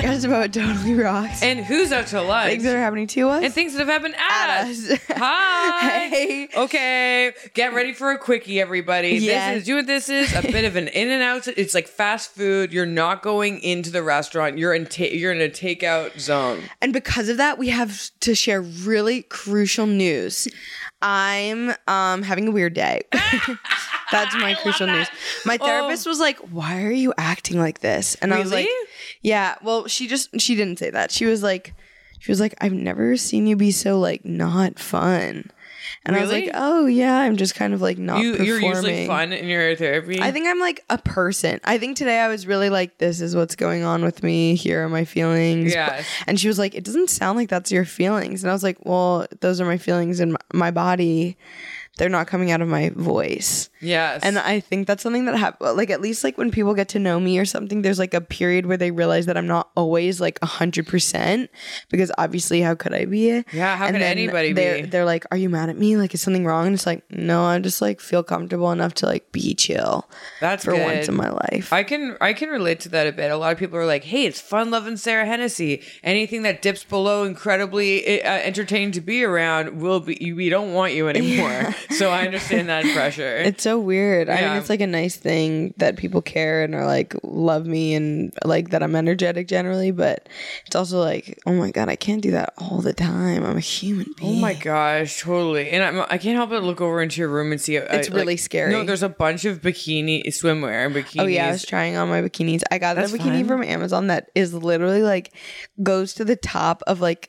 podcast about what totally rocks. And who's out to lunch. Things that are happening to us. And things that have happened at us. Hi. Hey. Okay. Get ready for a quickie, everybody. Yes. This is a bit of an in and out. It's like fast food. You're not going into the restaurant. You're in a takeout zone. And because of that, we have to share really crucial news. I'm having a weird day. That's my crucial news. My therapist was like, "Why are you acting like this?" And I was like, "Yeah." Well, she didn't say that. She was like, "I've never seen you be so like not fun." And I was like, "Oh yeah, I'm just kind of like not performing." You're usually fun in your therapy. I think I'm like a person. I think today I was really like, "This is what's going on with me. Here are my feelings." Yes. And she was like, "It doesn't sound like that's your feelings." And I was like, "Well, those are my feelings in my body. They're not coming out of my voice." Yes. And I think that's something that happens, like, at least like when people get to know me or something, there's like a period where they realize that I'm not always like 100%, because obviously how could I be? Yeah, how could anybody be? They're like, "Are you mad at me? Like, is something wrong?" And it's like, no, I just like feel comfortable enough to like be chill. That's for good. once in my life. I can relate to that a bit. A lot of people are like, "Hey, it's fun loving Sarah Hennessy. Anything that dips below incredibly entertaining to be around we don't want you anymore." So I understand that pressure. It's so weird. I Yeah. mean, it's like a nice thing that people care and are like love me and like that I'm energetic generally, but it's also like, oh my god, I can't do that all the time. I'm a human being. Oh my gosh, totally. And I can't help but look over into your room and see It's really scary. No, there's a bunch of swimwear and bikinis. Oh yeah, I was trying on my bikinis. I got That's a bikini fun. from Amazon that is literally like goes to the top of like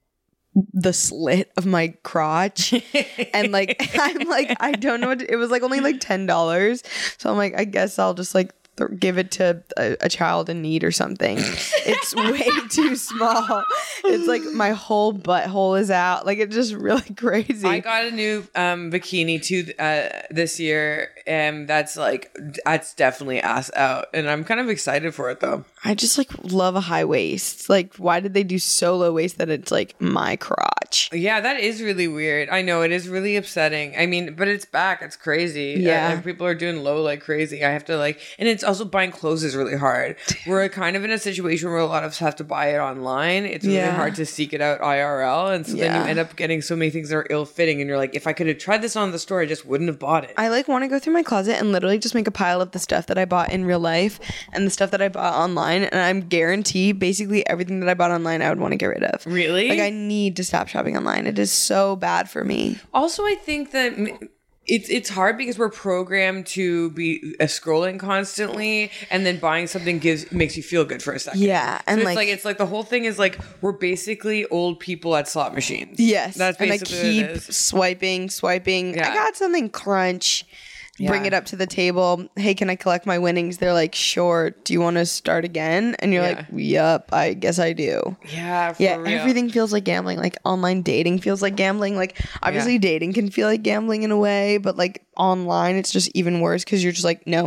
the slit of my crotch. And like I'm like, I don't know it was like only like $10. So I'm like, I guess I'll just like give it to a child in need or something. It's way too small. It's like my whole butthole is out. Like, it's just really crazy. I got a new bikini too this year, and that's definitely ass out, and I'm kind of excited for it though. I just like love a high waist. Like, why did they do so low waist that it's like my crotch? Yeah, that is really weird. I know, it is really upsetting. I mean, but it's back. It's crazy. Yeah. People are doing low like crazy. I have to and it's also buying clothes is really hard. We're kind of in a situation where a lot of us have to buy it online. It's really hard to seek it out IRL. And so then you end up getting so many things that are ill-fitting. And you're like, if I could have tried this on the store, I just wouldn't have bought it. I like want to go through my closet and literally just make a pile of the stuff that I bought in real life and the stuff that I bought online. And I'm guaranteed basically everything that I bought online I would want to get rid of. Really? Like, I need to stop shopping online. It is so bad for me. Also, I think that it's hard because we're programmed to be scrolling constantly, and then buying something makes you feel good for a second. Yeah, and so it's like the whole thing is like we're basically old people at slot machines. Yes, that's basically what it keep is. swiping. Yeah. I got something, crunch. Bring Yeah. it up to the table. Hey, can I collect my winnings? They're like, sure. Do you want to start again? And you're like, yup, I guess I do. Yeah, for real. Everything feels like gambling. Like, online dating feels like gambling. Like, obviously dating can feel like gambling in a way, but like online it's just even worse because you're just like, no.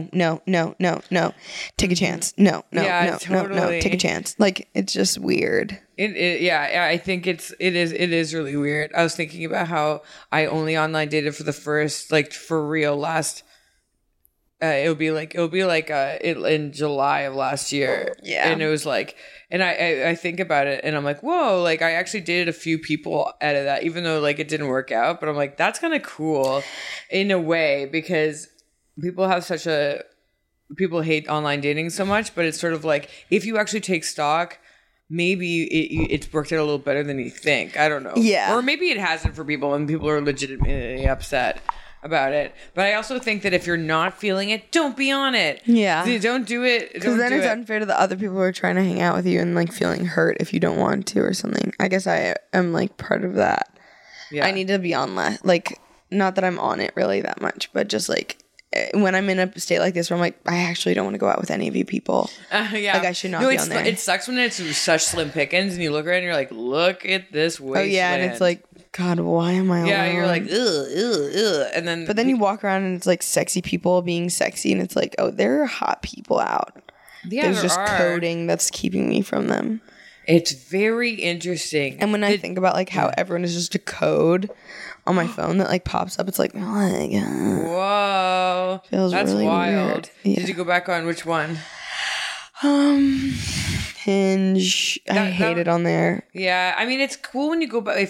Take a chance. No. Take a chance. Like, it's just weird. I think it is really weird. I was thinking about how I only online dated for the first, like, for real last. It'll be like in July of last year. Yeah. And it was like, and I think about it and I'm like, whoa, like I actually dated a few people out of that, even though like it didn't work out. But I'm like, that's kind of cool in a way, because people hate online dating so much, but it's sort of like, if you actually take stock, maybe it's worked out a little better than you think. I don't know. Yeah. Or maybe it hasn't for people and people are legitimately upset about it. But I also think that if you're not feeling it, don't be on it. Yeah. Don't do it. Because then it's unfair to the other people who are trying to hang out with you and like feeling hurt if you don't want to or something. I guess I am like part of that. Yeah. I need to be on like, not that I'm on it really that much, but just like when I'm in a state like this where I'm like, I actually don't want to go out with any of you people. Yeah. Like, I should not be on there. It sucks when it's such slim pickings and you look around and you're like, look at this wasteland. Oh yeah, and it's like, God, why am I yeah, alone? you're like, ugh. And then... But then you walk around and it's like sexy people being sexy and it's like, oh, there are hot people out. Yeah, There's there just are. coding that's keeping me from them. It's very interesting. And when I think about like how everyone is just a code on my phone that like pops up, it's like, oh my God. Whoa. Feels That's really wild. weird. Yeah. Did you go back on which one? Hinge. I hate it on there. Yeah, I mean, it's cool when you go back if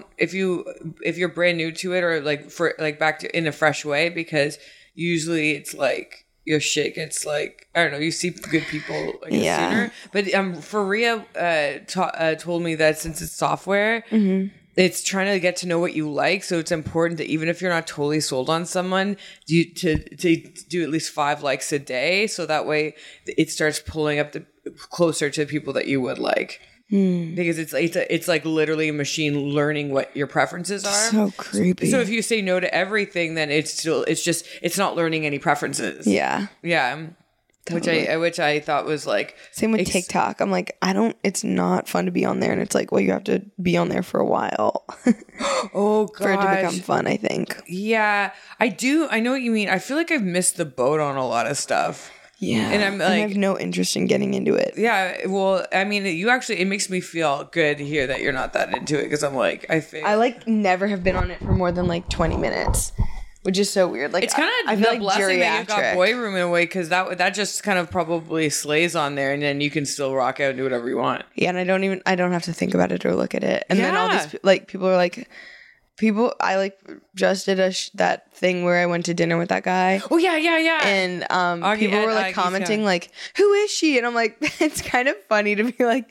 you're brand new to it, or like for like back to in a fresh way, because usually it's like your shit gets like, I don't know, you see good people like sooner. But Faria told me that since it's software, it's trying to get to know what you like. So it's important that even if you're not totally sold on someone, to do at least 5 likes a day. So that way it starts pulling up closer to people that you would like. Because it's like literally a machine learning what your preferences are. So creepy. So if you say no to everything, then it's not learning any preferences. Yeah. Yeah. Totally. Which I thought was like same with TikTok. I'm like, it's not fun to be on there, and it's like, well, you have to be on there for a while. Oh god. For it to become fun, I think. Yeah. I know what you mean. I feel like I've missed the boat on a lot of stuff. Yeah. And I'm like, I have no interest in getting into it. Yeah. Well, I mean, it makes me feel good to hear that you're not that into it, because I'm like, I like never have been on it for more than like 20 minutes. Which is so weird. Like, it's kind of a blessing that you got Boy Room in a way, because that just kind of probably slays on there, and then you can still rock out and do whatever you want. Yeah, and I don't have to think about it or look at it. And then all these like people are like, I like just did that thing where I went to dinner with that guy. Oh yeah. And people were like commenting like, who is she? And I'm like, it's kind of funny to be like.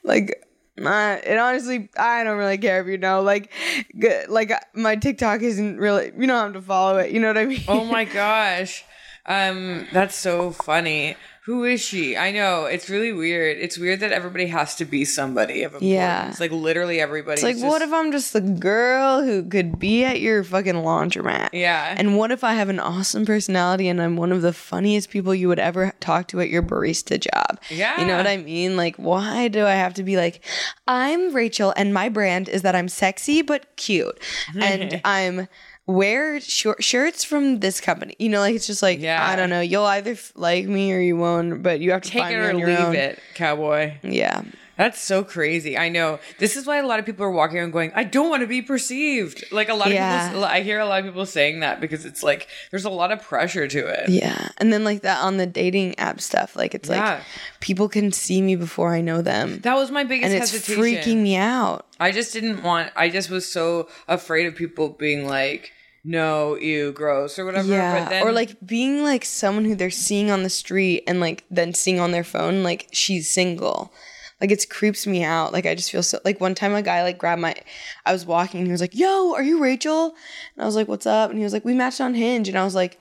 And honestly, I don't really care if you know. Like my TikTok isn't really. You don't have to follow it. You know what I mean? Oh my gosh, that's so funny. Who is she? I know, it's really weird. It's weird that everybody has to be somebody of importance. Yeah. Like literally everybody. It's like, what if I'm just the girl who could be at your fucking laundromat? Yeah. And what if I have an awesome personality and I'm one of the funniest people you would ever talk to at your barista job? Yeah. You know what I mean? Like, why do I have to be like, I'm Rachel and my brand is that I'm sexy but cute and I'm wear shirts from this company. You know, like, it's just like, I don't know. You'll either like me or you won't, but you have to take find it me or on your leave own. it, cowboy. Yeah. That's so crazy. I know. This is why a lot of people are walking around going, I don't want to be perceived. Like a lot of people, I hear a lot of people saying that, because it's like, there's a lot of pressure to it. Yeah. And then like that on the dating app stuff, like it's like people can see me before I know them. That was my biggest and it's hesitation. freaking me out. I just was so afraid of people being like, no, ew, gross, or whatever. Yeah, but then, or like being like someone who they're seeing on the street and like then seeing on their phone like she's single. Like, it creeps me out. Like, I just feel so, like, one time a guy like grabbed I was walking and he was like, yo, are you Rachel? And I was like, what's up? And he was like, we matched on Hinge. And I was like,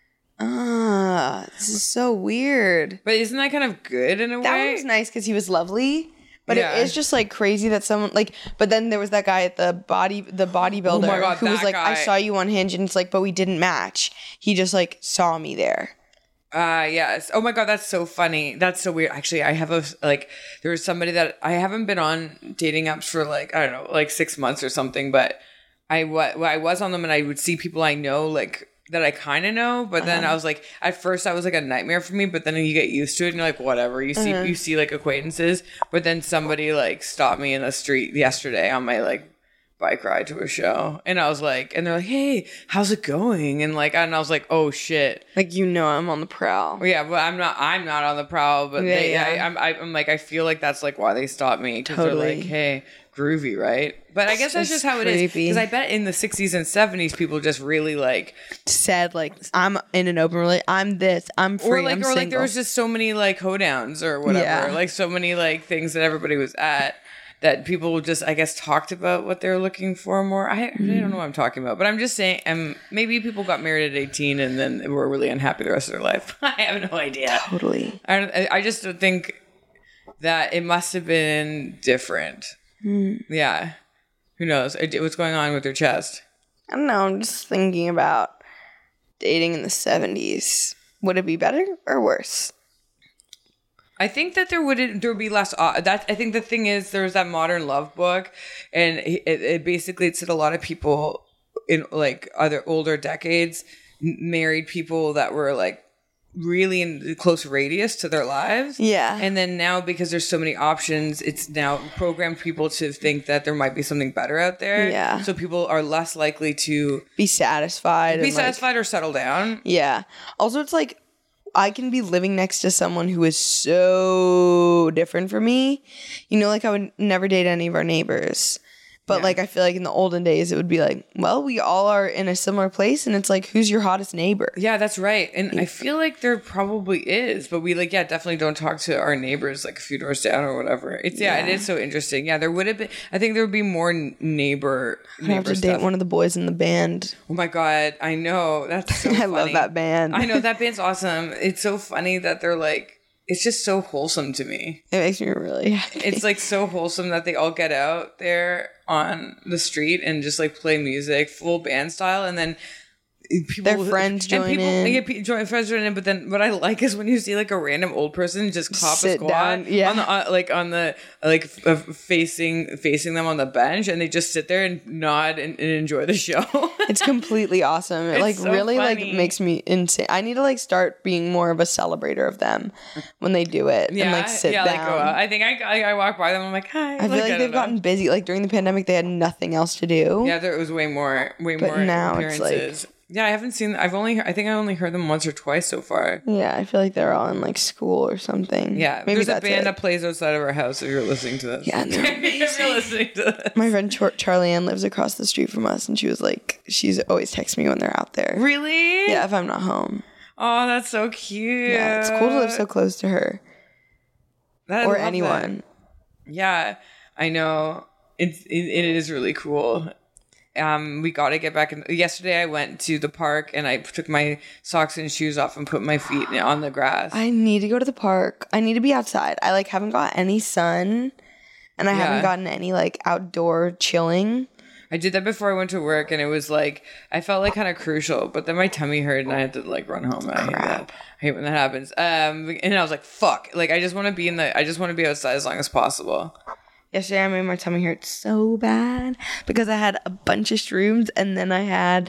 this is so weird. But isn't that kind of good in a way? That was nice because he was lovely. But it is just like crazy that someone like. But then there was that guy at the bodybuilder oh my God, who was like, guy. I saw you on Hinge, and it's like, but we didn't match. He just like saw me there. Yes. Oh my God, that's so funny. That's so weird. Actually, I have there was somebody that I haven't been on dating apps for like, I don't know, like 6 months or something, but I was on them and I would see people I know like that I kind of know, but then I was like, at first I was like a nightmare for me, but then you get used to it and you're like, whatever. You see like acquaintances, but then somebody like stopped me in the street yesterday on my like bike ride to a show, and I was like, and they're like, hey, how's it going? And I was like, oh shit, like, you know, I'm on the prowl. Yeah, but I'm not on the prowl, but I'm like, I feel like that's like why they stopped me, because they're like, hey, groovy, right? But I guess that's just how it is, because I bet in the 60s and 70s people just really like said like, I'm in an open relationship, I'm this, I'm free, I'm single. Like there was just so many like hoedowns or whatever, like so many like things that everybody was at, that people just, I guess, talked about what they're looking for more. I don't know what I'm talking about, but I'm just saying, maybe people got married at 18 and then were really unhappy the rest of their life. I have no idea. Totally. I just think that it must have been different. Yeah. Who knows? What's going on with your chest? I don't know. I'm just thinking about dating in the 70s. Would it be better or worse? I think that there would be less. I think the thing is, there's that Modern Love book, and it basically said a lot of people in like other older decades married people that were like really in close radius to their lives. Yeah. And then now, because there's so many options, it's now programmed people to think that there might be something better out there. Yeah. So people are less likely to be satisfied or settle down. Yeah. Also, it's like, I can be living next to someone who is so different from me. You know, like I would never date any of our neighbors. But like I feel like in the olden days it would be like, well, we all are in a similar place, and it's like, who's your hottest neighbor? Yeah, that's right. And I feel like there probably is, but we definitely don't talk to our neighbors like a few doors down or whatever. It is so interesting. Yeah, there would have been. I think there would be more neighbor. I have to date one of the boys in the band. Oh my god, I know, that's so. I love that band. I know that band's awesome. It's so funny that they're like. It's just so wholesome to me. It makes me really happy. It's like so wholesome that they all get out there on the street and just like play music full band style, and then people, their friends join in. Yeah, friends join in. But then what I like is when you see like a random old person just cop a squat down, on the facing them on the bench, and they just sit there and nod and enjoy the show. It's completely awesome. It like so really funny. Like makes me insane. I need to like start being more of a celebrator of them when they do it and like sit down. Like go out. I think I walk by them. I'm like, hi. I feel like they've gotten busy. Like during the pandemic, they had nothing else to do. Yeah, there was way more now appearances. It's like, yeah, I haven't seen. I think I only heard them once or twice so far. Yeah, I feel like they're all in like school or something. Yeah, maybe there's a band that plays outside of our house. If you're listening to this, yeah, if you're listening to this. My friend Charlie Ann lives across the street from us, and she was like, she's always texts me when they're out there. Really? Yeah, if I'm not home. Oh, that's so cute. Yeah, it's cool to live so close to her or anyone. That. Yeah, I know. It is really cool. We got to get back in. Yesterday I went to the park and I took my socks and shoes off and put my feet on the grass. I need to go to the park. I need to be outside. I like haven't got any sun, and I haven't gotten any like outdoor chilling. I did that before I went to work, and it was like I felt like kind of crucial, but then my tummy hurt and I had to like run home. I hate that. I hate when that happens. And I was like, fuck. Like I just want to be outside as long as possible. Yesterday, I made my tummy hurt so bad because I had a bunch of shrooms and then I had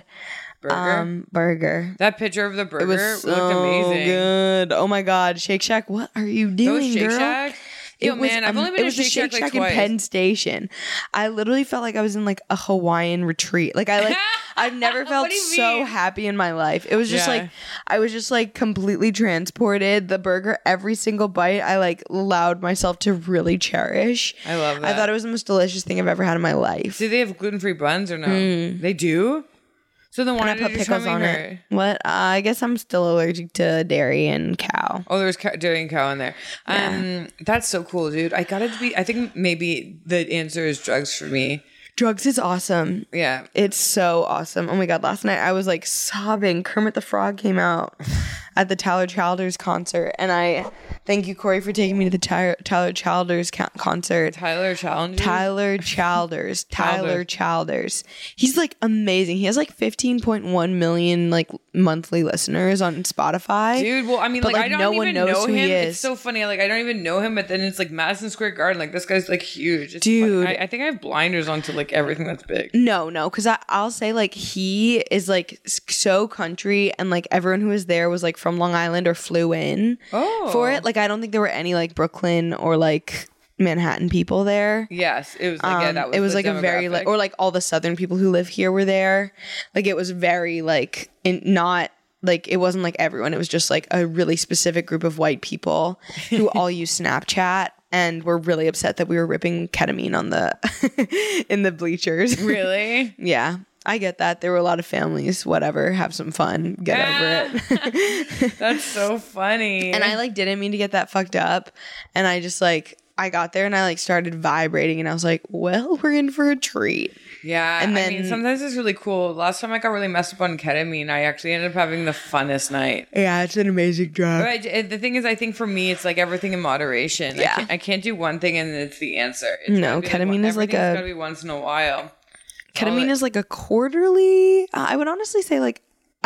burger. That picture of the burger it was so looked amazing. Good. Oh my God, Shake Shack, what are you doing, Those Shake girl? Shack? I've only been to Shake Shack like twice. In Penn Station. I literally felt like I was in like a Hawaiian retreat. Like I've never felt so happy in my life. It was just like I was just like completely transported. The burger, every single bite, I like allowed myself to really cherish. I love that. I thought it was the most delicious thing I've ever had in my life. Do they have gluten-free buns or no? They do? So then why did you put pickles on it? What? I guess I'm still allergic to dairy and cow. Oh, there's dairy and cow in there. Yeah. That's so cool, dude. I think maybe the answer is drugs for me. Drugs is awesome. Yeah. It's so awesome. Oh my God. Last night I was like sobbing. Kermit the Frog came out at the Tyler Childers concert. And I thank you, Corey, for taking me to the Tyler Childers concert. Tyler Childers? Tyler Childers. Tyler Childers. He's like amazing. He has like 15.1 million like monthly listeners on Spotify. Dude, well, I mean, like I don't even know him. He is. It's so funny. Like I don't even know him, but then it's like Madison Square Garden. Like this guy's like huge. It's dude. I think I have blinders onto like everything that's big. No, because I'll say like he is like so country, and like everyone who was there was like from Long Island or flew in for it. Like I don't think there were any like Brooklyn or like Manhattan people there. Yes, it was like that was it was like a very like, or like all the Southern people who live here were there. Like it was very like not like it wasn't like everyone. It was just like a really specific group of white people who all use Snapchat. And we're really upset that we were ripping ketamine on the in the bleachers. Really? Yeah. I get that. There were a lot of families, whatever, have some fun, get over it. That's so funny. And I like didn't mean to get that fucked up. And I just like I got there and I like started vibrating and I was like, well, we're in for a treat. Yeah. And then, I mean, sometimes it's really cool. Last time I got really messed up on ketamine, I actually ended up having the funnest night. Yeah, it's an amazing drug. But the thing is, I think for me, it's like everything in moderation. Yeah. I can't do one thing and it's the answer. No, ketamine is like gotta be once in a while. Ketamine is like a quarterly. I would honestly say like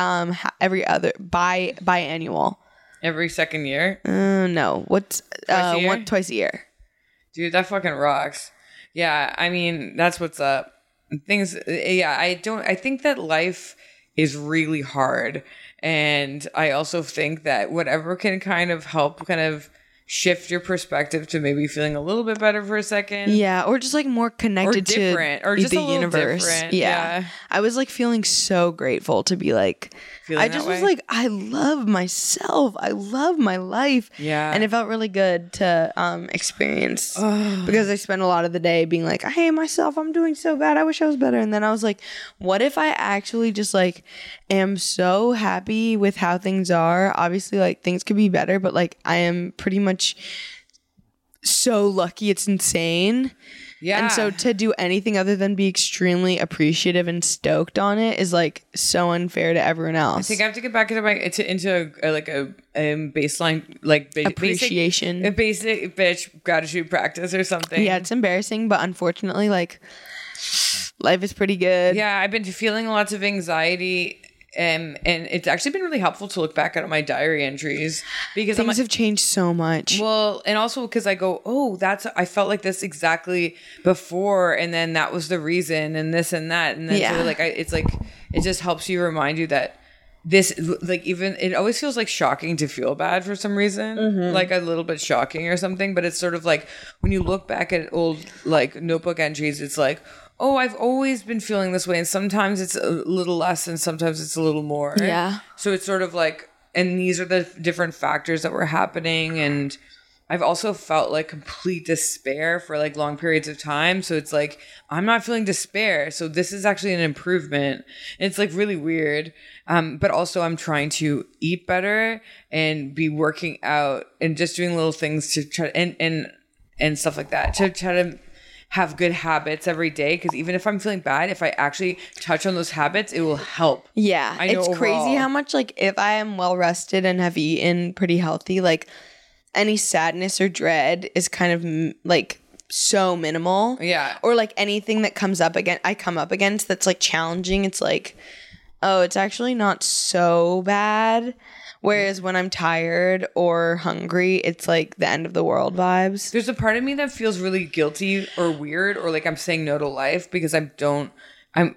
every other biannual. Every second year? No. What's twice a year? Dude, that fucking rocks. Yeah, I mean, that's what's up. Things, yeah, I think that life is really hard. And I also think that whatever can kind of help kind of shift your perspective to maybe feeling a little bit better for a second. Yeah, or just like more connected to or just the a little universe. Different. Yeah. I was like feeling so grateful to be like feeling I just was like, I love myself. I love my life. Yeah. And it felt really good to experience because I spent a lot of the day being like, I hate myself. I'm doing so bad. I wish I was better. And then I was like, what if I actually just like am so happy with how things are? Obviously, like things could be better, but like I am pretty much so lucky. It's insane. Yeah. And so to do anything other than be extremely appreciative and stoked on it is like so unfair to everyone else. I think I have to get back into a baseline like appreciation, a basic bitch gratitude practice or something. Yeah, it's embarrassing, but unfortunately, like life is pretty good. Yeah, I've been feeling lots of anxiety. And it's actually been really helpful to look back at my diary entries because things have changed so much. Well, and also because I go, oh, I felt like this exactly before, and then that was the reason, and this and that, and then so like it's like it just helps you remind you that this, like, even it always feels like shocking to feel bad for some reason, like a little bit shocking or something. But it's sort of like when you look back at old like notebook entries, it's like, oh, I've always been feeling this way. And sometimes it's a little less and sometimes it's a little more. Yeah. So it's sort of like, and these are the different factors that were happening. And I've also felt like complete despair for like long periods of time. So it's like, I'm not feeling despair. So this is actually an improvement. It's like really weird. But also I'm trying to eat better and be working out and just doing little things to try and stuff like that to try to have good habits every day, because even if I'm feeling bad, if I actually touch on those habits, it will help. Yeah, it's crazy how much, like, if I am well rested and have eaten pretty healthy, like any sadness or dread is kind of like so minimal. Yeah. Or like anything that I come up against that's like challenging, it's like, oh, it's actually not so bad. Whereas when I'm tired or hungry, it's like the end of the world vibes. There's a part of me that feels really guilty or weird, or like I'm saying no to life because I don't, and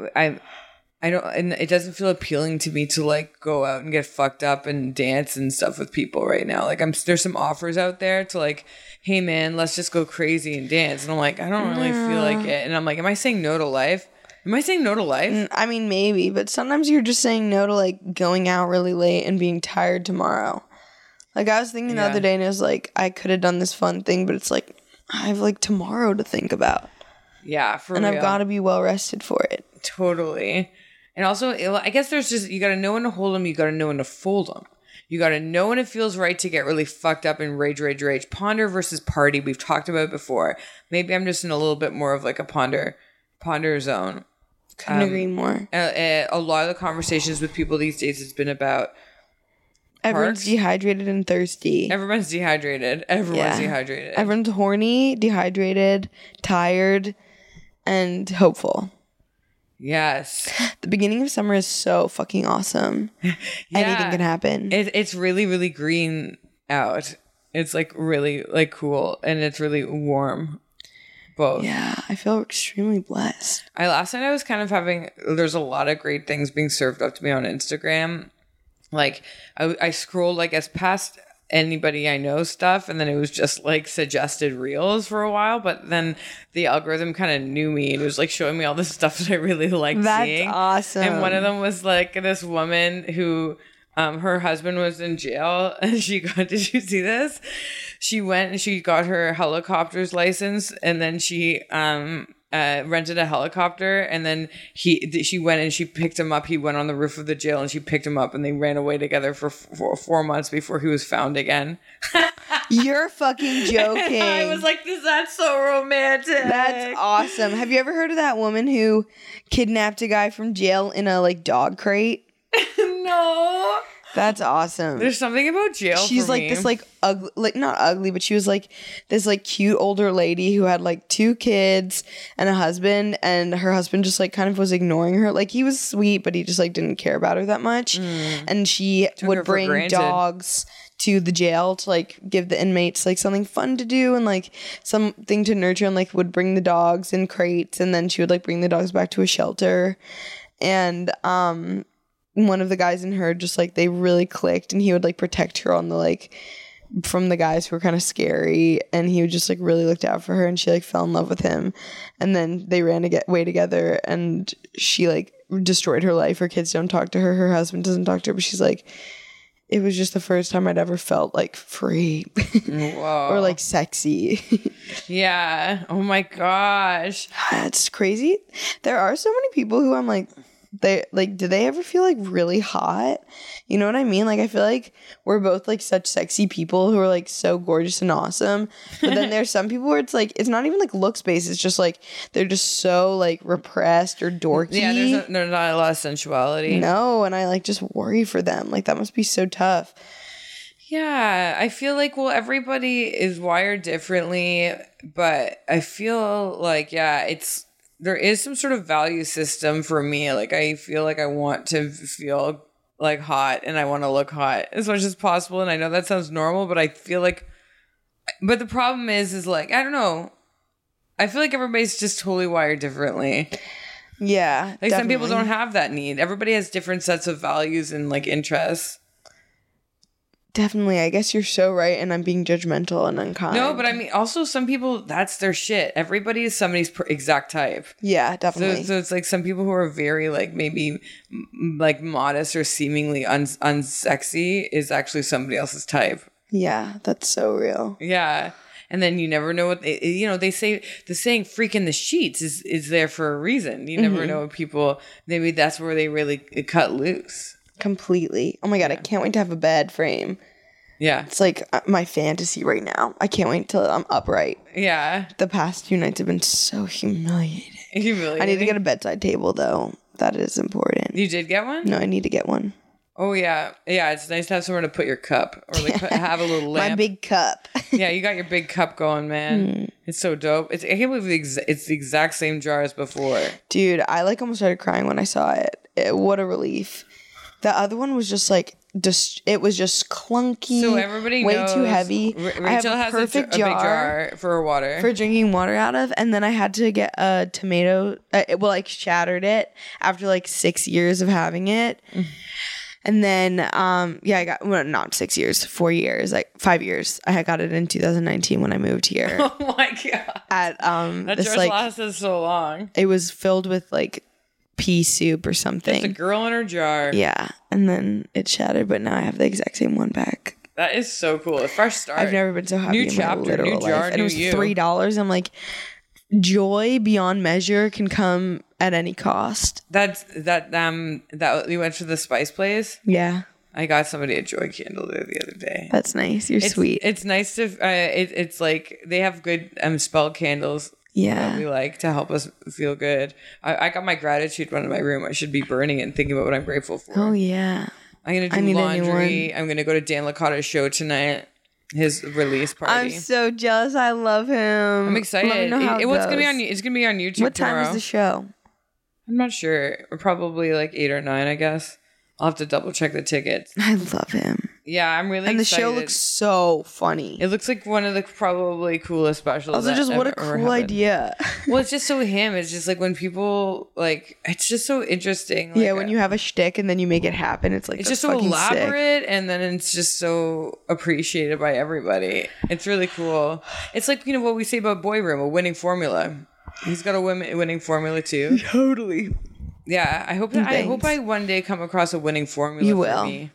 it doesn't feel appealing to me to like go out and get fucked up and dance and stuff with people right now. Like there's some offers out there to like, hey man, let's just go crazy and dance. And I'm like, I don't really feel like it. And I'm like, am I saying no to life? Am I saying no to life? I mean, maybe, but sometimes you're just saying no to like going out really late and being tired tomorrow. Like I was thinking the other day and it was like, I could have done this fun thing, but it's like, I have like tomorrow to think about. Yeah, for real. And I've got to be well rested for it. Totally. And also, I guess there's just, you got to know when to hold them. You got to know when to fold them. You got to know when it feels right to get really fucked up and rage. Ponder versus party. We've talked about it before. Maybe I'm just in a little bit more of like a ponder zone. Couldn't agree more. A lot of the conversations with people these days has been about everyone's dehydrated and thirsty. Everyone's dehydrated. Everyone's horny, dehydrated, tired, and hopeful. Yes. The beginning of summer is so fucking awesome. Anything can happen. It's really, really green out. It's like really like cool and it's really warm. Both. Yeah, I feel extremely blessed. Last night I was kind of there's a lot of great things being served up to me on Instagram. Like I scrolled like as past anybody I know stuff, and then it was just like suggested reels for a while, but then the algorithm kind of knew me. It was like showing me all the stuff that I really liked seeing. That's awesome. And one of them was like this woman who her husband was in jail, and did you see this? She went and she got her helicopter's license, and then she rented a helicopter, and then she went and she picked him up. He went on the roof of the jail and she picked him up, and they ran away together for 4 months before he was found again. You're fucking joking. I was like, that's so romantic. That's awesome. Have you ever heard of that woman who kidnapped a guy from jail in a like dog crate? No. That's awesome. There's something about jail. She's like this like ugly, like not ugly, but she was like this like cute older lady who had like 2 kids and a husband, and her husband just like kind of was ignoring her. Like he was sweet, but he just like didn't care about her that much. And she would bring dogs to the jail to like give the inmates like something fun to do and like something to nurture, and like would bring the dogs in crates, and then she would like bring the dogs back to a shelter. And one of the guys in her just like they really clicked, and he would like protect her on the like from the guys who were kind of scary, and he would just like really looked out for her, and she like fell in love with him, and then they ran away together, and she like destroyed her life. Her kids don't talk to her. Her husband doesn't talk to her. But she's like, it was just the first time I'd ever felt like free Whoa. or like sexy. Yeah. Oh my gosh. It's crazy. There are so many people who I'm like, do they ever feel like really hot? You know what I mean? Like, I feel like we're both like such sexy people who are like so gorgeous and awesome. But then there's some people where it's like, it's not even like looks based. It's just like, they're just so like repressed or dorky. Yeah, there's not a lot of sensuality. No, and I like just worry for them. Like, that must be so tough. Yeah, I feel like, well, everybody is wired differently, but I feel like, yeah, there is some sort of value system for me. Like, I feel like I want to feel like hot and I want to look hot as much as possible. And I know that sounds normal, but I feel like, but the problem is like, I don't know. I feel like everybody's just totally wired differently. Yeah. Like, some people don't have that need. Everybody has different sets of values and like interests. Definitely. I guess you're so right, and I'm being judgmental and unkind. No, but I mean, also some people, that's their shit. Everybody is somebody's exact type. Yeah, definitely. So it's like some people who are very like maybe like modest or seemingly unsexy is actually somebody else's type. Yeah, that's so real. Yeah. And then you never know what they say. The saying "freak in the sheets" is there for a reason. You never know what people. Maybe that's where they really cut loose. Completely. Oh my God, I can't wait to have a bed frame. Yeah. It's like my fantasy right now. I can't wait till I'm upright. Yeah. The past few nights have been so humiliating. Humiliating. I need to get a bedside table though. That is important. You did get one? No, I need to get one. Oh yeah. Yeah, it's nice to have somewhere to put your cup or like have a little lamp. My big cup. Yeah, you got your big cup going, man. It's so dope. I can't believe it's the exact same jar as before. Dude, I like almost started crying when I saw it. What a relief. The other one was just like, it was just clunky. So everybody way knows too heavy. Rachel has a big jar for her water. For drinking water out of. And then I had to get a tomato. It shattered it after like 6 years of having it. And then, I got, well, not 6 years, 4 years, like 5 years. I had got it in 2019 when I moved here. Oh my God. At, that this jar like, lasted so long. it was filled with like pea soup or something. Just a girl in her jar. Yeah. And then it shattered, but now I have the exact same one back. That is so cool. A fresh start. I've never been so happy New in chapter, my literal new jar, life. And new it was you. $3. I'm like, joy beyond measure can come at any cost. That you went to the spice place? Yeah. I got somebody a joy candle there the other day. That's nice. You're sweet. It's nice to it's like they have good spell candles. Yeah. That we like to help us feel good. I got my gratitude one in my room. I should be burning it and thinking about what I'm grateful for. Oh yeah. I'm gonna do laundry. I'm gonna go to Dan Licata's show tonight. His release party. I'm so jealous. I love him. I'm excited. Let me know how It's gonna be on YouTube. What time tomorrow. is the show? I'm not sure. Probably like 8 or 9, I guess. I'll have to double check the tickets. I love him. Yeah, I'm really and the excited. show looks so funny. It looks like one of the probably coolest specials. Also, just what a cool idea. Well, it's just so him. It's just like when people like, it's just so interesting. Like, yeah, when you have a shtick and then you make it happen, it's like it's just so elaborate, and then it's just so appreciated by everybody. It's really cool. It's like what we say about Boy Room, a winning formula. He's got a winning formula too. Totally. Yeah, I hope I one day come across a winning formula. You for will. Me.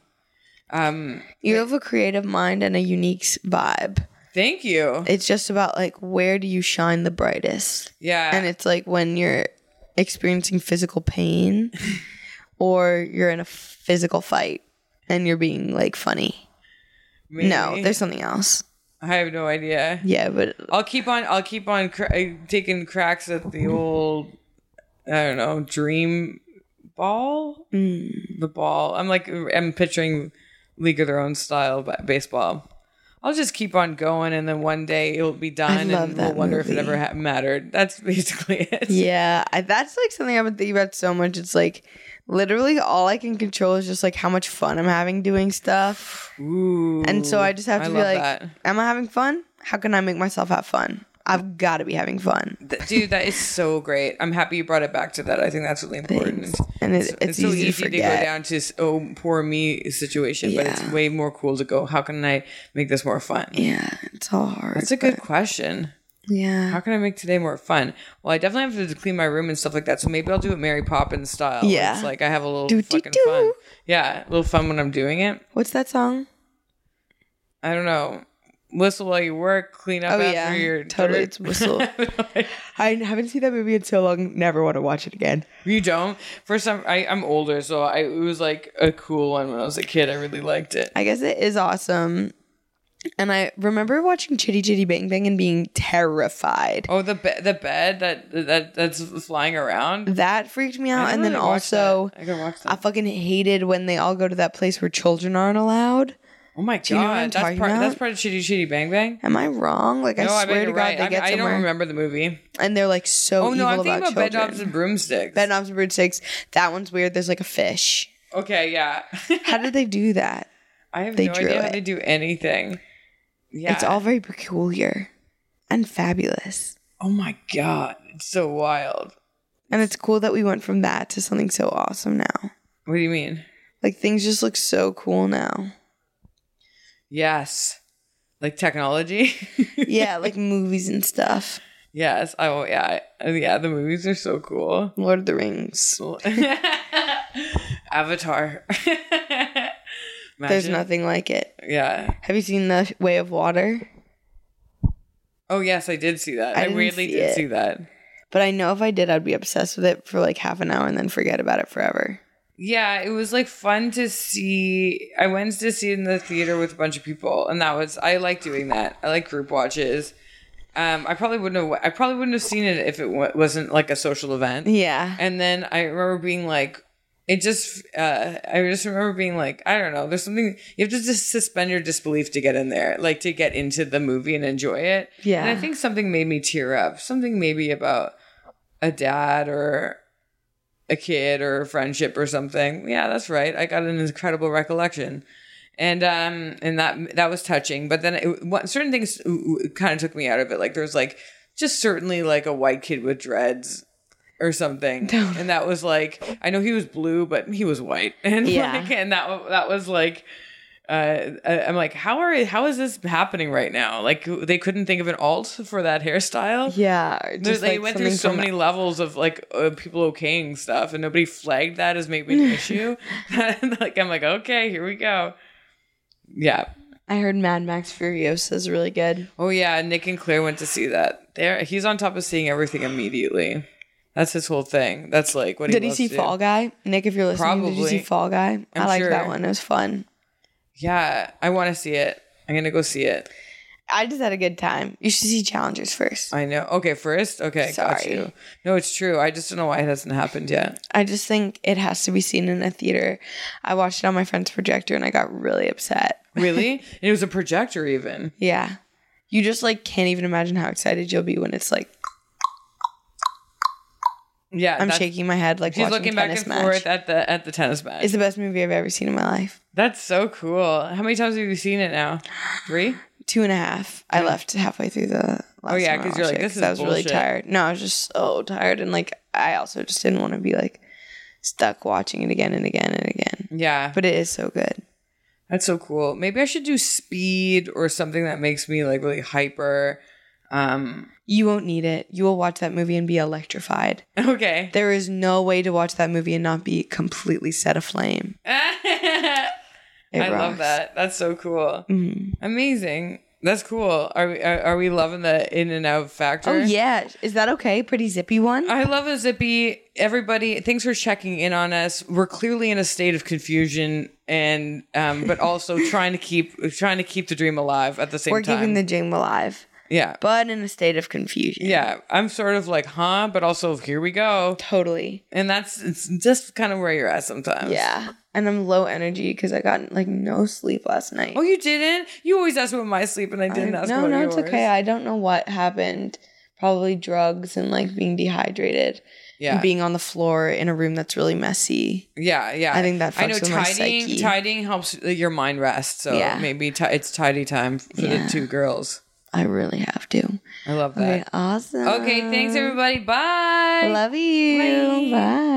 You have a creative mind and a unique vibe. Thank you. It's just about like, where do you shine the brightest? Yeah. And it's like when you're experiencing physical pain or you're in a physical fight and you're being like funny. Maybe. No, there's something else. I have no idea. Yeah, but I'll keep on taking cracks at the old, I don't know, dream ball. The ball. I'm picturing League of Their Own style baseball. I'll just keep on going, and then one day it'll be done, and we'll wonder if it ever mattered. That's basically it. Yeah, that's like something I've been thinking about so much. It's like literally all I can control is just like how much fun I'm having doing stuff. Ooh, and so I just have to be like, that. Am I having fun? How can I make myself have fun? I've got to be having fun. Dude, that is so great. I'm happy you brought it back to that. I think that's really important. Thanks. And it's so easy to go down to, poor me situation, but it's way more cool to go, how can I make this more fun? Yeah, it's all hard. That's a good question. Yeah. How can I make today more fun? Well, I definitely have to clean my room and stuff like that. So maybe I'll do it Mary Poppins style. Yeah. It's like I have a little Do, fucking do, do. fun. Yeah, a little fun when I'm doing it. What's that song? I don't know. Whistle while you work, clean up after your totally. dirt. It's Whistle. I haven't seen that movie in so long. Never want to watch it again. You don't? First time, I'm older, so it was like a cool one when I was a kid. I really liked it. I guess it is awesome. And I remember watching Chitty Chitty Bang Bang and being terrified. Oh, the bed that's flying around. That freaked me out. I And didn't then really watch also, that. I gotta watch that. I fucking hated when they all go to that place where children aren't allowed. Oh my Do you know what I'm god, talking about? that's part of Chitty Chitty Bang Bang. Am I wrong? Like, No, I bet swear to you're God, right. they get I somewhere. don't remember the movie. And they're like so Oh evil no, I'm thinking about children. Bed Knobs and Broomsticks. Bed Knobs and Broomsticks. That one's weird. There's like a fish. Okay, yeah. How did they do that? I have They no drew idea how it. they do anything. Yeah, It's all very peculiar and fabulous. Oh my god, it's so wild. And it's cool that we went from that to something so awesome now. What do you mean? Like, things just look so cool now. Yes, like technology. Yeah, like movies and stuff. Yes. Oh yeah. Yeah. The movies are so cool. Lord of the Rings. Avatar. There's Imagine. nothing like it. Yeah. Have you seen The Way of Water? Oh yes, I did see that. I I didn't weirdly see did it. see that. But I know if I did, I'd be obsessed with it for like half an hour and then forget about it forever. Yeah, it was like fun to see. I went to see it in the theater with a bunch of people, and I like doing that. I like group watches. I probably wouldn't have seen it if it wasn't like a social event. Yeah. And then I remember being like, I just remember being like, I don't know, there's something, you have to just suspend your disbelief to get in there, like to get into the movie and enjoy it. Yeah. And I think something made me tear up. Something maybe about a dad or a kid or a friendship or something. Yeah, that's right. I got an incredible recollection. And that was touching. But then certain things kind of took me out of it. Like there's like just certainly like a white kid with dreads or something. And that was like, I know he was blue, but he was white. And Yeah. like, and that was like, I'm like, how is this happening right now? Like they couldn't think of an alt for that hairstyle. Yeah. They went through so many levels of like people okaying stuff, and nobody flagged that as maybe an issue. Like I'm like, okay, here we go. Yeah. I heard Mad Max Furiosa is really good. Oh yeah, Nick and Claire went to see that. He's on top of seeing everything immediately. That's his whole thing. That's like what Did he he see loves to do. Fall Guy? Nick, if you're listening, did you Probably. see Fall Guy? I I'm liked sure. that one. It was fun. Yeah, I want to see it. I'm gonna go see it. I just had a good time. You should see Challengers first. I know. Okay, first. Okay, got Sorry. you. No, it's true. I just don't know why it hasn't happened yet. I just think it has to be seen in a theater. I watched it on my friend's projector and I got really upset. Really? And it was a projector, even. Yeah. You just like can't even imagine how excited you'll be when it's like Yeah, I'm shaking my head like She's watching looking a back tennis and match. forth at the tennis match. It's the best movie I've ever seen in my life. That's so cool. How many times have you seen it now? 3? 2.5. I left halfway through the last yeah, time I 'cause you're watched like, it, this 'cause is I was really bullshit. tired. No, I was just so tired, and like I also just didn't want to be like stuck watching it again and again and again. Yeah, But it is so good. that's so cool. Maybe I should do Speed or something that makes me like really hyper. You won't need it. You will watch that movie and be electrified. Okay. There is no way to watch that movie and not be completely set aflame. I love rocks. that. That's so cool. Mhm. Amazing. That's cool. Are we loving the in and out factor? Oh yeah, is that okay? Pretty zippy one. I love a zippy. Everybody, thanks for checking in on us. We're clearly in a state of confusion, and but also trying to keep the dream alive at the same We're time. keeping the dream alive, yeah, but in a state of confusion. yeah. I'm sort of like, huh, but also here we go, Totally. and it's just kind of where you're at sometimes. Yeah. And I'm low energy because I got like no sleep last night. Oh, you didn't? You always ask about my sleep, and I didn't ask No, about no, yours. it's okay. I don't know what happened. Probably drugs and like being dehydrated. Yeah. And being on the floor in a room that's really messy. Yeah, yeah. I think that fucks with my psyche. tidying helps your mind rest. So Yeah. maybe it's tidy time for Yeah. the two girls. I really have to. I love Okay, that. awesome. Okay, thanks everybody. Bye. Love you. Bye. Bye.